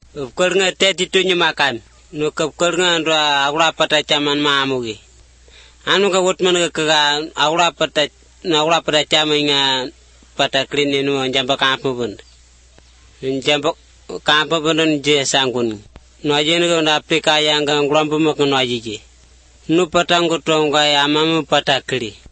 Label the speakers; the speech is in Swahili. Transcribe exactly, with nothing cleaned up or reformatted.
Speaker 1: Kol nga teti tunyi makan. No kol nga ndo agura pata chaman maamugi. Anu ka wot man ka agura pata na agura pata chaman nga pata klini no jamba kampo bund. Jamba kampo bund je sangun. No ajene ko na Afrika yang ngrambu mak no ajiji. Nu pata ngotonga ya mamu pata kli.